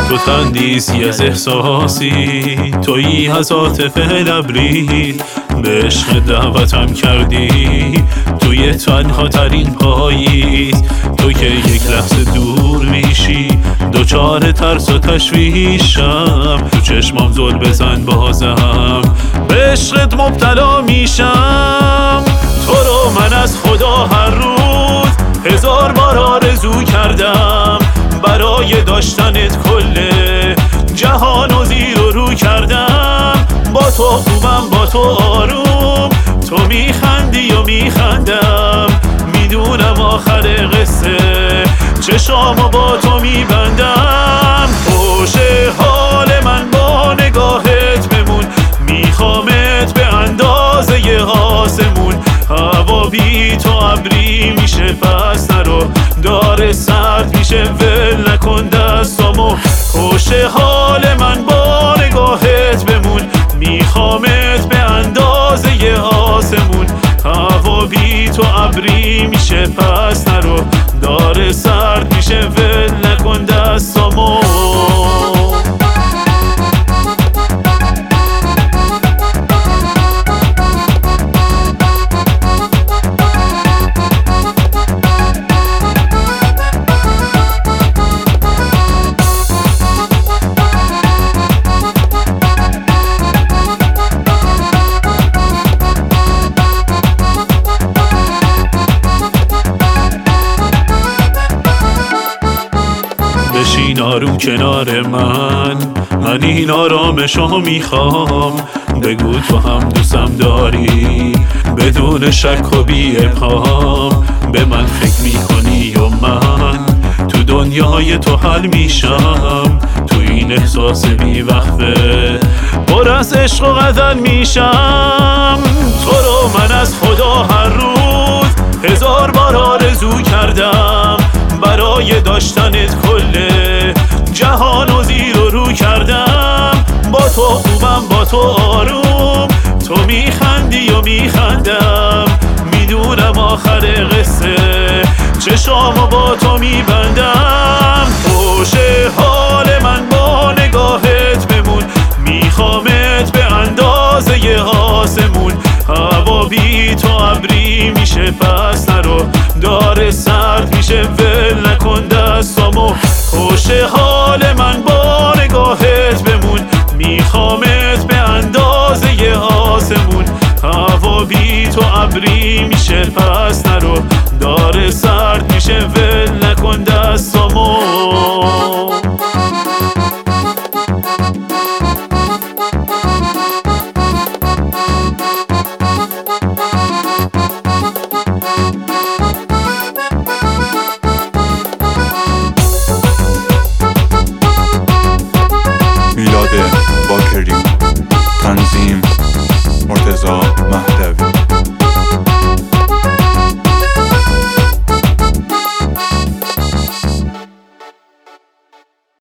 تو تندیسی از احساسی، تویی از عاطفه لبریز، به عشق دعوتم کردی توی تنها ترین پاییز. تو که یک لحظه دور میشی، دوچار ترس و تشویشم، تو چشمام زل بزن بازم به عشقت مبتلا میشم. تو رو من از خدا هر روز 1000 بار آرزو کردم، برای داشتنت کل جهان و زیر و رو کردم. با تو خوبم، با تو آروم، تو میخندی و میخندم، میدونم آخر قصه چشامو با تو میبندم. خوش حال من با نگاهت بمون، میخوامت به اندازه آسمون. هوا بی تو ابری میشه پس نرو، داره سرد میشه ول نکن دستامو. خوش حال من با نگاهت بمون، میخوامت به اندازه آسمون. هوا بی تو ابری میشه پس نرو، داره سرد میشه ول نکن دستامو. بشین آروم کنار من این آرامشو میخوام. بگو تو هم دوستم داری بدون شک و بی ابهام. به من فکر میکنی و من تو دنیای تو حل میشم، تو این احساس بی وقفه پر از عشق و غزل میشم. تو رو من از خدا هر روز 1000 بار آرزو کردم، برای داشتنت کل جهان و زیر و رو کردم. با تو خوبم، با تو آروم، تو میخندی و میخندم، میدونم آخر قصه چشامو با تو میبندم. خوش حال من با نگاهت بمون، میخوامت به اندازه آسمون. هوا بی تو ابری میشه پس نرو، داره سرد میشه ول نکن دستامو. خوش حال من با نگاهت بمون، میخوامت به اندازه آسمون. هوا بی تو ابری میشه پس نرو، داره سرد میشه ول نکن دستامو.